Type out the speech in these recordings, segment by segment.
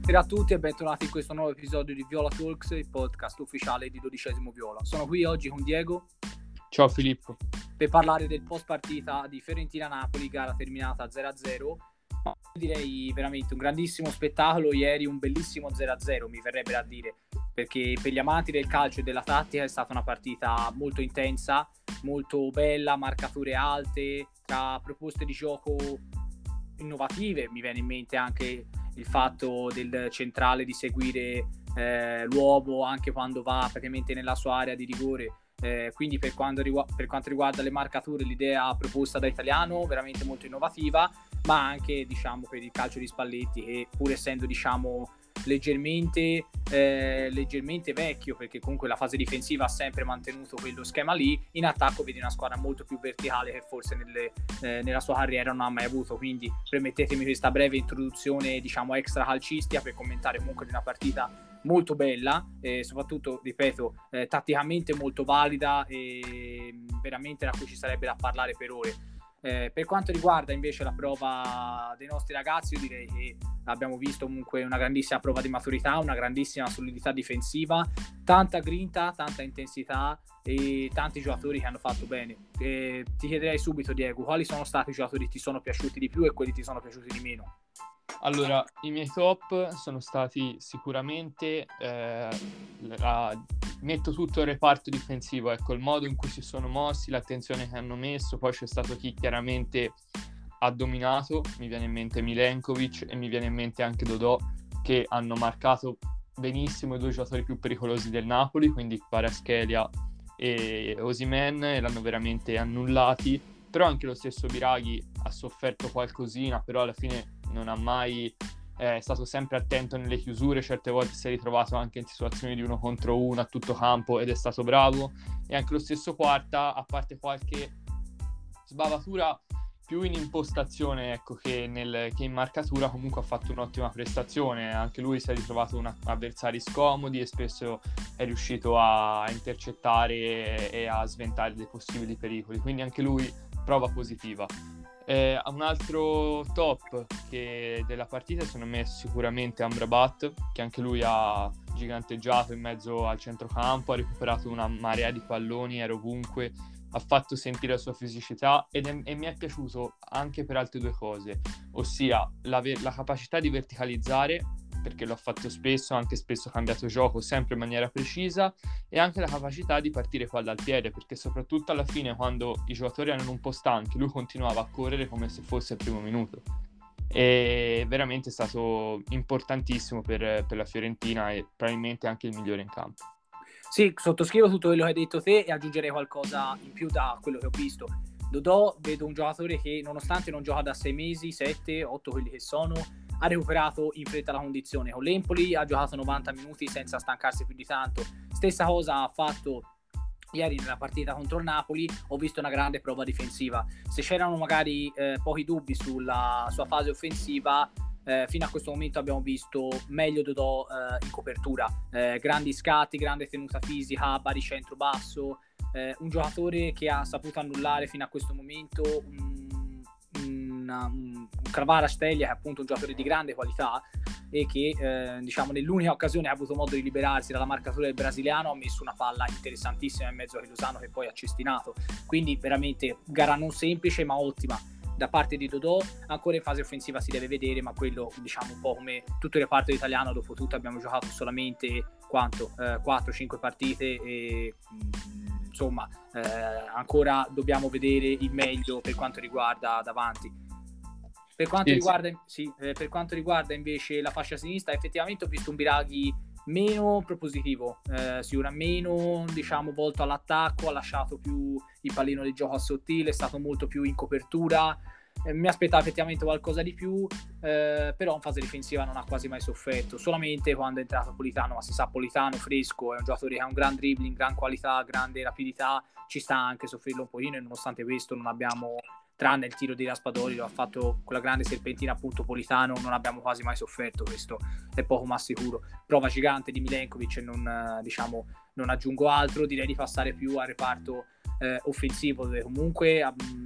Buonasera a tutti e bentornati in questo nuovo episodio di Viola Talks, il podcast ufficiale di 12° Viola. Sono qui oggi con Diego. Ciao Filippo. Per parlare del post partita di Fiorentina-Napoli, gara terminata 0-0. Ma direi veramente un grandissimo spettacolo, ieri un bellissimo 0-0 mi verrebbe da dire, perché per gli amanti del calcio e della tattica è stata una partita molto intensa, molto bella, marcature alte, tra proposte di gioco innovative. Mi viene in mente anche il fatto del centrale di seguire l'uomo anche quando va praticamente nella sua area di rigore. Quindi per quanto riguarda le marcature, l'idea proposta da Italiano veramente molto innovativa, ma anche diciamo per il calcio di Spalletti, che pur essendo diciamo leggermente vecchio, perché comunque la fase difensiva ha sempre mantenuto quello schema lì, in attacco vedi una squadra molto più verticale che forse nella sua carriera non ha mai avuto. Quindi permettetemi questa breve introduzione diciamo extra calcistica per commentare comunque di una partita molto bella e soprattutto, ripeto, tatticamente molto valida e veramente da cui ci sarebbe da parlare per ore. Per quanto riguarda invece la prova dei nostri ragazzi, io direi che abbiamo visto comunque una grandissima prova di maturità, una grandissima solidità difensiva, tanta grinta, tanta intensità e tanti giocatori che hanno fatto bene. Ti chiederei subito, Diego, quali sono stati i giocatori che ti sono piaciuti di più e quelli che ti sono piaciuti di meno? Allora, i miei top sono stati sicuramente, metto tutto il reparto difensivo, ecco, il modo in cui si sono mossi, l'attenzione che hanno messo. Poi c'è stato chi chiaramente ha dominato, mi viene in mente Milenkovic e mi viene in mente anche Dodò, che hanno marcato benissimo i due giocatori più pericolosi del Napoli, quindi Kvaratskhelia e Osimhen, e l'hanno veramente annullati. Però anche lo stesso Biraghi ha sofferto qualcosina, però alla fine non ha mai è stato sempre attento nelle chiusure, certe volte si è ritrovato anche in situazioni di 1 contro 1 a tutto campo ed è stato bravo. E anche lo stesso Quarta, a parte qualche sbavatura più in impostazione, ecco, che in marcatura, comunque ha fatto un'ottima prestazione. Anche lui si è ritrovato avversari scomodi e spesso è riuscito a intercettare e a sventare dei possibili pericoli, quindi anche lui prova positiva. Un altro top della partita sono messo sicuramente Amrabat, che anche lui ha giganteggiato in mezzo al centrocampo, ha recuperato una marea di palloni, era ovunque, ha fatto sentire la sua fisicità e mi è piaciuto anche per altre due cose, ossia la capacità di verticalizzare, perché l'ho fatto spesso, anche spesso cambiato gioco, sempre in maniera precisa, e anche la capacità di partire palla al piede, perché soprattutto alla fine, quando i giocatori erano un po' stanchi, lui continuava a correre come se fosse il primo minuto. E veramente è stato importantissimo per la Fiorentina e probabilmente anche il migliore in campo. Sì, sottoscrivo tutto quello che hai detto te e aggiungerei qualcosa in più da quello che ho visto. Dodò, vedo un giocatore che nonostante non gioca da 6 mesi, 7, 8 quelli che sono, ha recuperato in fretta la condizione. Con l'Empoli ha giocato 90 minuti senza stancarsi più di tanto. Stessa cosa ha fatto ieri nella partita contro il Napoli. Ho visto una grande prova difensiva. Se c'erano magari pochi dubbi sulla sua fase offensiva, fino a questo momento abbiamo visto meglio Dodò in copertura, grandi scatti, grande tenuta fisica, baricentro basso, un giocatore che ha saputo annullare fino a questo momento un Kvaratskhelia, che è appunto un giocatore di grande qualità e che diciamo nell'unica occasione ha avuto modo di liberarsi dalla marcatura del brasiliano, ha messo una palla interessantissima in mezzo a Lozano, che poi ha cestinato. Quindi veramente gara non semplice ma ottima da parte di Dodò. Ancora in fase offensiva si deve vedere, ma quello diciamo un po' come tutto il reparto italiano, dopo tutto abbiamo giocato solamente 4-5 partite e insomma ancora dobbiamo vedere il meglio per quanto riguarda davanti. Per quanto riguarda invece la fascia sinistra, effettivamente ho visto un Biraghi meno propositivo, meno diciamo volto all'attacco, ha lasciato più il pallino del gioco a sottile, è stato molto più in copertura. Mi aspettavo effettivamente qualcosa di più, però in fase difensiva non ha quasi mai sofferto, solamente quando è entrato Politano. Ma si sa, Politano fresco, è un giocatore che ha un gran dribbling, gran qualità, grande rapidità, ci sta anche soffrirlo un pochino, e nonostante questo non abbiamo, tranne il tiro di Raspadori, lo ha fatto con la grande serpentina appunto Politano, non abbiamo quasi mai sofferto, questo è poco ma sicuro. Prova gigante di Milenkovic e non aggiungo altro. Direi di passare più al reparto offensivo, dove comunque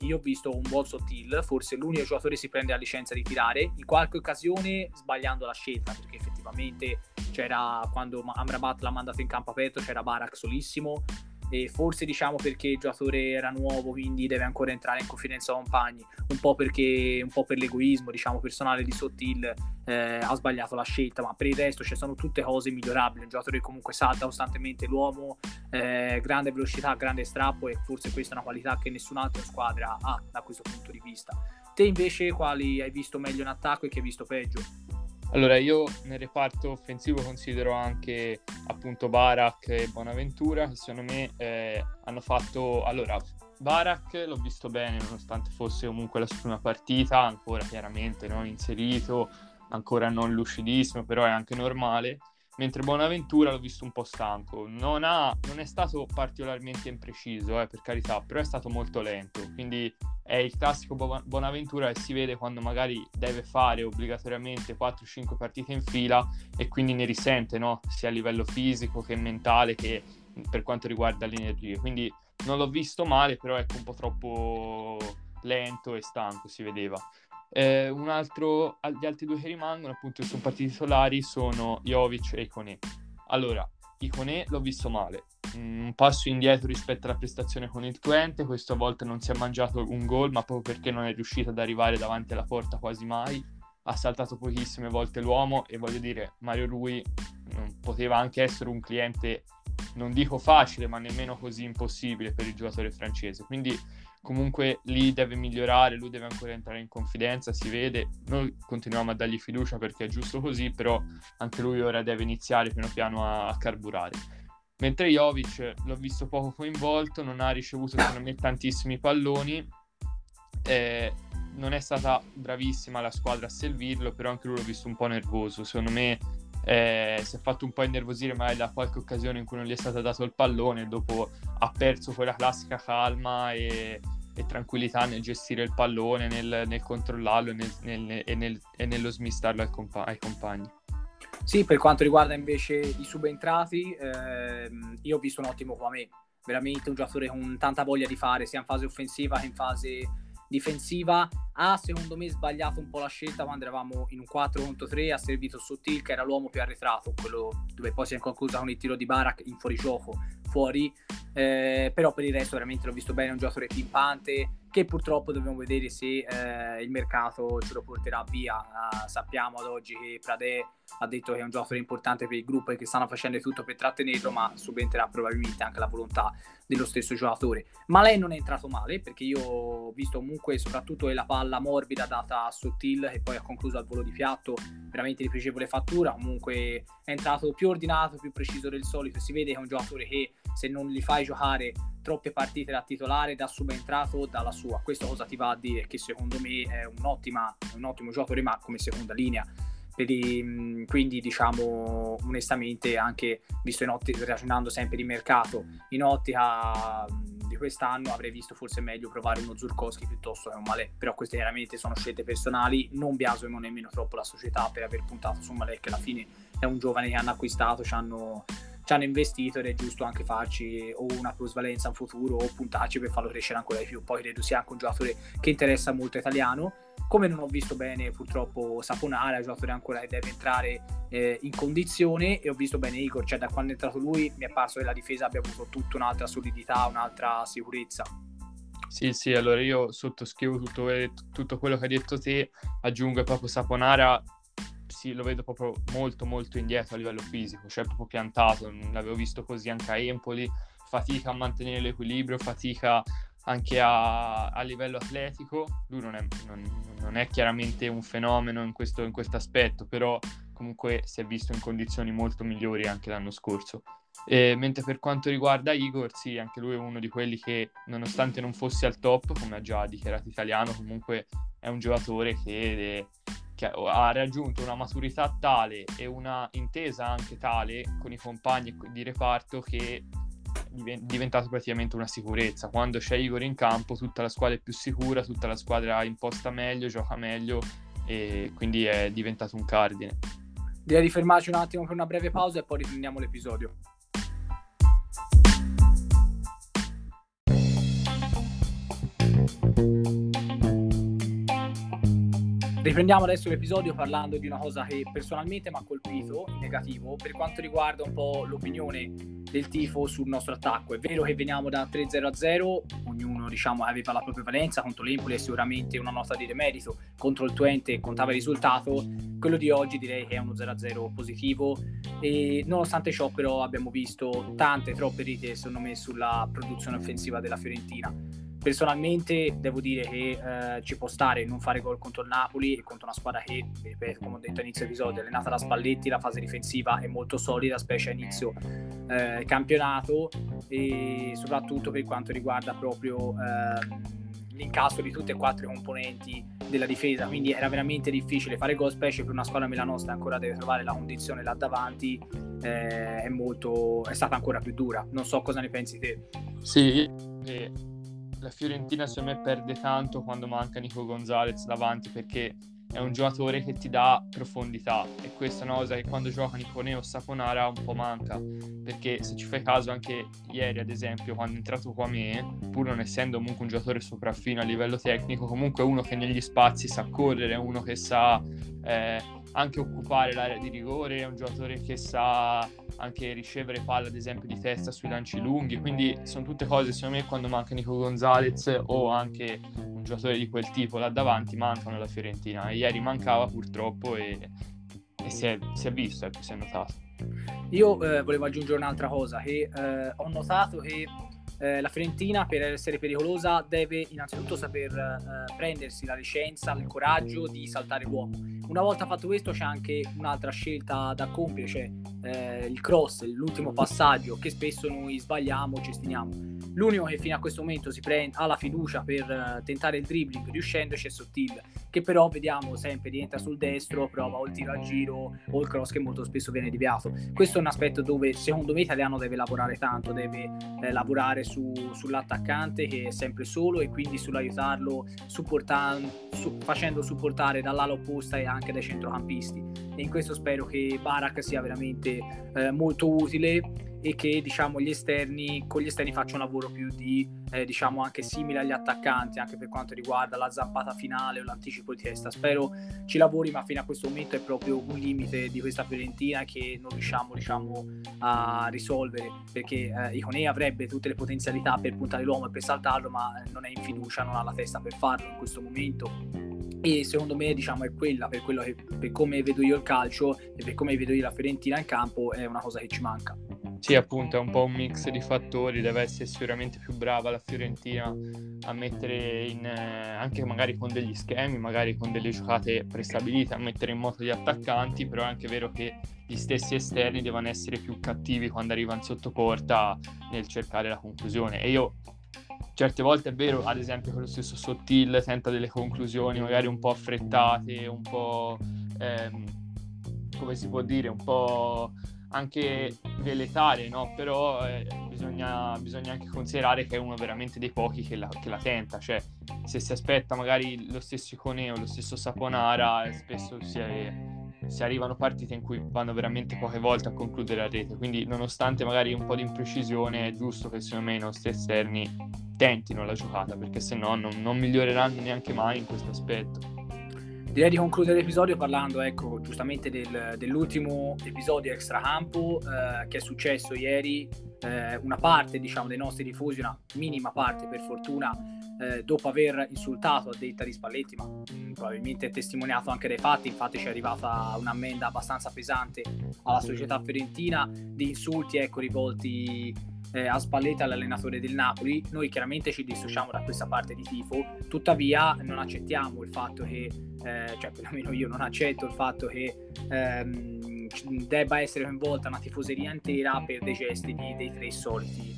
io ho visto un buon Sottil, forse l'unico giocatore si prende la licenza di tirare, in qualche occasione sbagliando la scelta, perché effettivamente c'era, quando Amrabat l'ha mandato in campo aperto, c'era Barak solissimo, e forse diciamo perché il giocatore era nuovo, quindi deve ancora entrare in confidenza con compagni, un po' per l'egoismo diciamo personale di Sottil, ha sbagliato la scelta, ma per il resto ci sono tutte cose migliorabili, un giocatore che comunque salta costantemente l'uomo, grande velocità, grande strappo, e forse questa è una qualità che nessun'altra squadra ha da questo punto di vista. Te invece quali hai visto meglio in attacco e che hai visto peggio? Allora, io nel reparto offensivo considero anche appunto Barak e Bonaventura, che secondo me hanno fatto... Allora, Barak l'ho visto bene, nonostante fosse comunque la sua prima partita, ancora chiaramente non inserito, ancora non lucidissimo, però è anche normale. Mentre Bonaventura l'ho visto un po' stanco, non è stato particolarmente impreciso, per carità, però è stato molto lento, quindi è il classico Bonaventura che si vede quando magari deve fare obbligatoriamente 4-5 partite in fila e quindi ne risente, no? Sia a livello fisico che mentale che per quanto riguarda le energie, quindi non l'ho visto male, però ecco un po' troppo lento e stanco si vedeva. Gli altri due che rimangono appunto che sono partiti titolari sono Jovic e Ikoné. Allora, Ikoné l'ho visto male, un passo indietro rispetto alla prestazione con il Twente, questa volta non si è mangiato un gol, ma proprio perché non è riuscito ad arrivare davanti alla porta quasi mai, ha saltato pochissime volte l'uomo, e voglio dire, Mario Rui poteva anche essere un cliente, non dico facile, ma nemmeno così impossibile per il giocatore francese, quindi comunque lì deve migliorare, lui deve ancora entrare in confidenza, si vede, noi continuiamo a dargli fiducia perché è giusto così, però anche lui ora deve iniziare piano piano a carburare. Mentre Jovic l'ho visto poco coinvolto, non ha ricevuto secondo me tantissimi palloni, non è stata bravissima la squadra a servirlo, però anche lui l'ho visto un po' nervoso, secondo me si è fatto un po' innervosire magari da qualche occasione in cui non gli è stato dato il pallone, e dopo ha perso quella classica calma e tranquillità nel gestire il pallone, nel controllarlo e nello smistarlo ai compagni. Sì, per quanto riguarda invece i subentrati, io ho visto un ottimo Kouamé, veramente un giocatore con tanta voglia di fare, sia in fase offensiva che in fase difensiva. Ha secondo me sbagliato un po' la scelta quando eravamo in un 4-3, ha servito Sottil che era l'uomo più arretrato, quello dove poi si è conclusa con il tiro di Barak in fuorigioco, però per il resto veramente l'ho visto bene, un giocatore pimpante che purtroppo dobbiamo vedere se il mercato ce lo porterà via. Sappiamo ad oggi che Pradè ha detto che è un giocatore importante per il gruppo e che stanno facendo tutto per trattenerlo, ma subentrerà probabilmente anche la volontà dello stesso giocatore. Ma lei non è entrato male, perché io ho visto comunque soprattutto la palla morbida data a Sottil che poi ha concluso al volo di piatto, veramente di pregevole fattura, comunque è entrato più ordinato, più preciso del solito, si vede che è un giocatore che se non gli fai giocare troppe partite da titolare, da subentrato, dalla sua. Questo cosa ti va a dire? Che secondo me è un ottimo giocatore, ma come seconda linea. Quindi diciamo onestamente, anche visto ragionando sempre di mercato, in ottica di quest'anno avrei visto forse meglio provare uno Zurkowski piuttosto che un Malè, però queste chiaramente sono scelte personali, non biasimo nemmeno troppo la società per aver puntato su Malè, che alla fine è un giovane che hanno acquistato, ci hanno investito, ed è giusto anche farci o una plusvalenza in futuro o puntarci per farlo crescere ancora di più. Poi credo sia anche un giocatore che interessa molto italiano, come non ho visto bene purtroppo Saponara, un giocatore ancora che deve entrare in condizione, e ho visto bene Igor, cioè da quando è entrato lui mi è parso che la difesa abbia avuto tutta un'altra solidità, un'altra sicurezza. Sì, allora io sottoscrivo tutto quello che hai detto te, aggiungo proprio Saponara. Sì, lo vedo proprio molto molto indietro a livello fisico, cioè proprio piantato, non l'avevo visto così anche a Empoli, fatica a mantenere l'equilibrio, fatica anche a livello atletico. Lui non è chiaramente un fenomeno in questo aspetto, però comunque si è visto in condizioni molto migliori anche l'anno scorso. Mentre per quanto riguarda Igor, sì, anche lui è uno di quelli che, nonostante non fosse al top, come ha già dichiarato Italiano, comunque è un giocatore che ha raggiunto una maturità tale e una intesa anche tale con i compagni di reparto che è diventato praticamente una sicurezza. Quando c'è Igor in campo tutta la squadra è più sicura, tutta la squadra imposta meglio, gioca meglio, e quindi è diventato un cardine. Direi di fermarci un attimo per una breve pausa e poi riprendiamo l'episodio. Riprendiamo adesso l'episodio parlando di una cosa che personalmente mi ha colpito in negativo per quanto riguarda un po' l'opinione del tifo sul nostro attacco. È vero che veniamo da 3-0-0, ognuno diciamo aveva la propria valenza, contro l'Empoli è sicuramente una nota di demerito, contro il Twente contava il risultato, quello di oggi direi che è uno 0-0 positivo e nonostante ciò però abbiamo visto tante, troppe rite secondo me sulla produzione offensiva della Fiorentina. Personalmente devo dire che ci può stare non fare gol contro il Napoli e contro una squadra che, ripeto, come ho detto all'inizio episodio, è allenata da Spalletti, la fase difensiva è molto solida, specie a inizio campionato, e soprattutto per quanto riguarda proprio l'incasso di tutte e quattro i componenti della difesa, quindi era veramente difficile fare gol, specie per una squadra come la nostra ancora deve trovare la condizione là davanti, è stata ancora più dura. Non so cosa ne pensi te. Sì, la Fiorentina secondo me perde tanto quando manca Nico Gonzalez davanti, perché è un giocatore che ti dà profondità e questa è una cosa che quando gioca Nicone o Saponara un po' manca, perché se ci fai caso anche ieri ad esempio quando è entrato Quame, pur non essendo comunque un giocatore sopraffino a livello tecnico, comunque è uno che negli spazi sa correre, è uno che sa anche occupare l'area di rigore, è un giocatore che sa anche ricevere palla ad esempio di testa sui lanci lunghi, quindi sono tutte cose secondo me quando manca Nico Gonzalez o anche un giocatore di quel tipo là davanti mancano alla Fiorentina, e ieri mancava purtroppo e si è visto, si è notato. Io volevo aggiungere un'altra cosa, che ho notato che la Fiorentina per essere pericolosa deve innanzitutto saper prendersi la licenza, il coraggio di saltare l'uomo. Una volta fatto questo c'è anche un'altra scelta da compiere, cioè il cross, l'ultimo passaggio che spesso noi sbagliamo, cestiniamo. L'unico che fino a questo momento ha la fiducia per tentare il dribbling riuscendoci è Sottil, che però vediamo sempre rientra sul destro, prova o il tiro a giro o il cross che molto spesso viene deviato. Questo è un aspetto dove secondo me Italiano deve lavorare tanto, deve lavorare sull'attaccante che è sempre solo e quindi sull'aiutarlo facendo supportare dall'ala opposta e anche dai centrocampisti, e in questo spero che Barak sia veramente molto utile e che diciamo con gli esterni faccia un lavoro più di diciamo anche simile agli attaccanti anche per quanto riguarda la zampata finale o l'anticipo di testa. Spero ci lavori, ma fino a questo momento è proprio un limite di questa Fiorentina che non riusciamo diciamo a risolvere, perché Iconè avrebbe tutte le potenzialità per puntare l'uomo e per saltarlo, ma non è in fiducia, non ha la testa per farlo in questo momento. E secondo me diciamo è quella, per come vedo io il calcio e per come vedo io la Fiorentina in campo, è una cosa che ci manca. Sì, appunto, è un po' un mix di fattori, deve essere sicuramente più brava la Fiorentina a mettere in, anche magari con degli schemi, magari con delle giocate prestabilite, a mettere in moto gli attaccanti, però è anche vero che gli stessi esterni devono essere più cattivi quando arrivano sotto porta nel cercare la conclusione. E io certe volte è vero, ad esempio con lo stesso Sottil tenta delle conclusioni magari un po' affrettate, un po' come si può dire, un po' anche veletarie, no? Però bisogna anche considerare che è uno veramente dei pochi che la tenta, cioè se si aspetta magari lo stesso Iconè o lo stesso Saponara spesso si arrivano partite in cui vanno veramente poche volte a concludere a rete, quindi nonostante magari un po' di imprecisione è giusto che secondo me i nostri esterni tentino la giocata, perché se no non miglioreranno neanche mai in questo aspetto. Direi di concludere l'episodio parlando giustamente dell'ultimo episodio extracampo che è successo ieri. Una parte diciamo dei nostri tifosi, una minima parte per fortuna, dopo aver insultato a detta di Spalletti, ma probabilmente è testimoniato anche dai fatti, infatti ci è arrivata un'ammenda abbastanza pesante alla società fiorentina di insulti rivolti a Spalletti, all'allenatore del Napoli. Noi chiaramente ci dissociamo da questa parte di tifo, tuttavia non accettiamo il fatto che cioè perlomeno io non accetto il fatto che debba essere coinvolta una tifoseria intera per dei gesti dei tre soliti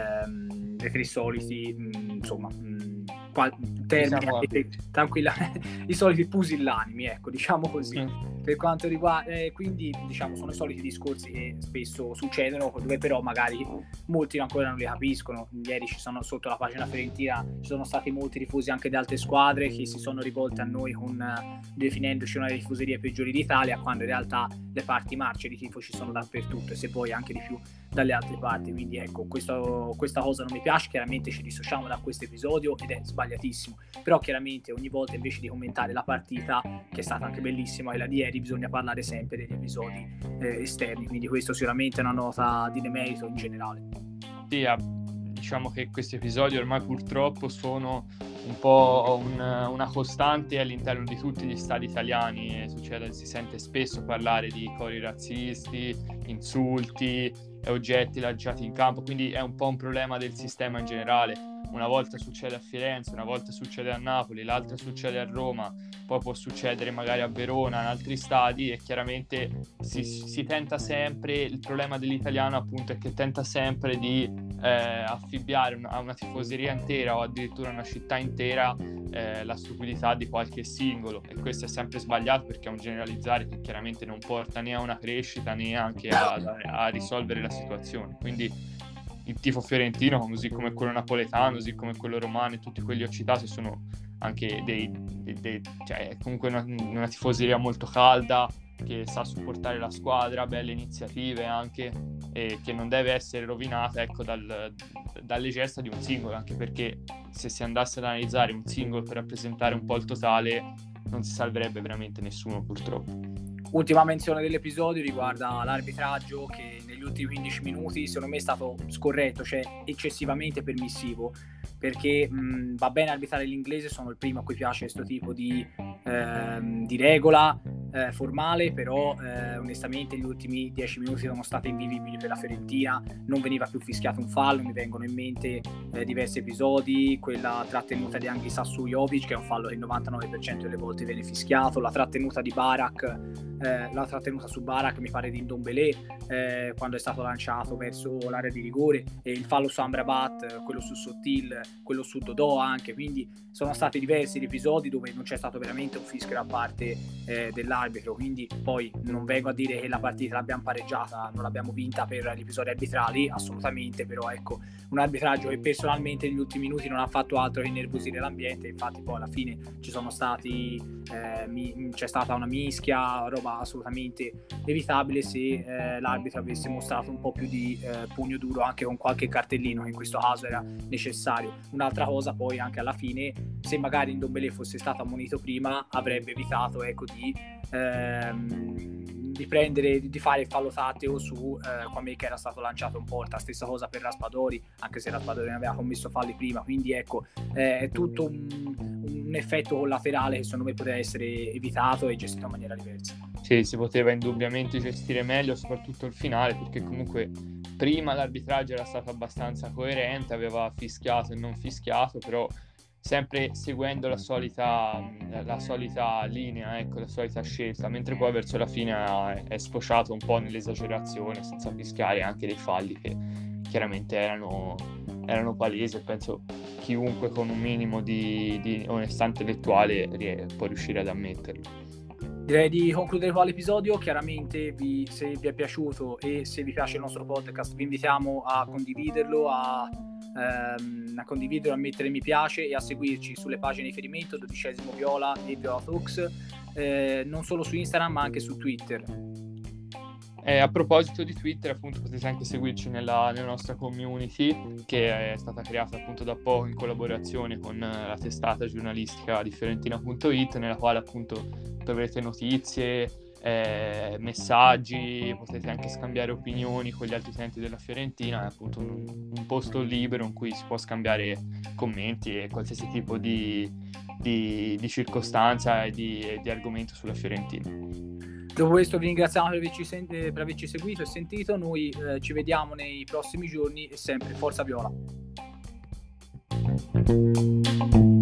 insomma termine tranquilla, i soliti pusillanimi, diciamo così. Per quanto riguarda quindi diciamo sono i soliti discorsi che spesso succedono, dove però magari molti ancora non li capiscono. Ieri ci sono, sotto la pagina fiorentina ci sono stati molti tifosi anche di altre squadre che si sono rivolti a noi definendoci una delle tifoserie peggiori d'Italia, quando in realtà le parti marce di tifo ci sono dappertutto, e se poi anche di più dalle altre parti, quindi ecco, questa cosa non mi piace. Chiaramente ci dissociamo da questo episodio ed è sbagliatissimo, però chiaramente ogni volta invece di commentare la partita, che è stata anche bellissima, e la di ieri, bisogna parlare sempre degli episodi esterni, quindi questo sicuramente è una nota di demerito in generale. Sì, diciamo che questi episodi ormai purtroppo sono un po' una costante all'interno di tutti gli stadi italiani. Si sente spesso parlare di cori razzisti, insulti, oggetti lanciati in campo, quindi è un po' un problema del sistema in generale. Una volta succede a Firenze, una volta succede a Napoli, l'altra succede a Roma, poi può succedere magari a Verona, in altri stadi, e chiaramente si tenta sempre, il problema dell'italiano appunto è che tenta sempre di affibbiare a una tifoseria intera o addirittura una città intera la stupidità di qualche singolo, e questo è sempre sbagliato perché è un generalizzare che chiaramente non porta né a una crescita né anche a risolvere la situazione. Quindi il tifo fiorentino, così come quello napoletano, così come quello romano, e tutti quelli ho citato sono anche cioè comunque una tifoseria molto calda, che sa supportare la squadra, belle iniziative anche, e che non deve essere rovinata, ecco, dalle gesta di un singolo, anche perché se si andasse ad analizzare un singolo per rappresentare un po' il totale non si salverebbe veramente nessuno, purtroppo. Ultima menzione dell'episodio riguarda l'arbitraggio, che negli ultimi 15 minuti secondo me è stato scorretto, cioè eccessivamente permissivo, perché va bene arbitrare l'inglese, sono il primo a cui piace questo tipo di regola formale, però onestamente gli ultimi 10 minuti sono stati invivibili per la Fiorentina. Non veniva più fischiato un fallo, mi vengono in mente diversi episodi, quella trattenuta di Anghisa su Jovic, che è un fallo che il 99% delle volte viene fischiato, la trattenuta di Barak, la trattenuta su Barak mi pare di Ndombele, quando è stato lanciato verso l'area di rigore, e il fallo su Amrabat, quello su Sottil, quello su Dodò anche. Quindi sono stati diversi gli episodi dove non c'è stato veramente un fischio da parte dell'arbitro. Quindi poi non vengo a dire che la partita l'abbiamo pareggiata, non l'abbiamo vinta per gli episodi arbitrali, assolutamente, però ecco, un arbitraggio che personalmente negli ultimi minuti non ha fatto altro che innervosire l'ambiente. Infatti poi alla fine ci sono stati c'è stata una mischia, roba assolutamente evitabile se l'arbitro avesse mostrato un po' più di pugno duro, anche con qualche cartellino, che in questo caso era necessario. Un'altra cosa poi anche alla fine, se magari Ndombele fosse stato ammonito prima, avrebbe evitato, ecco, di fare il fallo tatteo su Kwame, che era stato lanciato in porta. Stessa cosa per Raspadori, anche se Raspadori ne aveva commesso falli prima. Quindi ecco, è tutto un effetto collaterale che secondo me poteva essere evitato e gestito in maniera diversa. Sì, si poteva indubbiamente gestire meglio, soprattutto il finale, perché comunque prima l'arbitraggio era stato abbastanza coerente, aveva fischiato e non fischiato, però sempre seguendo la solita linea, ecco, la solita scelta, mentre poi verso la fine è sfociato un po' nell'esagerazione, senza fischiare anche dei falli che chiaramente erano palesi, e penso chiunque con un minimo di onestà intellettuale può riuscire ad ammetterlo. Direi di concludere qua l'episodio. Chiaramente se vi è piaciuto e se vi piace il nostro podcast, vi invitiamo a condividerlo, a condividerlo, a mettere mi piace e a seguirci sulle pagine di riferimento 12° Viola e Viola Talks, non solo su Instagram ma anche su Twitter. A proposito di Twitter, appunto, potete anche seguirci nella nostra community, che è stata creata appunto da poco in collaborazione con la testata giornalistica di Fiorentina.it, nella quale appunto troverete notizie, messaggi, potete anche scambiare opinioni con gli altri utenti della Fiorentina. È appunto un posto libero in cui si può scambiare commenti e qualsiasi tipo di circostanza e di argomento sulla Fiorentina. Dopo questo vi ringraziamo per averci seguito e sentito. Noi ci vediamo nei prossimi giorni, e sempre Forza Viola.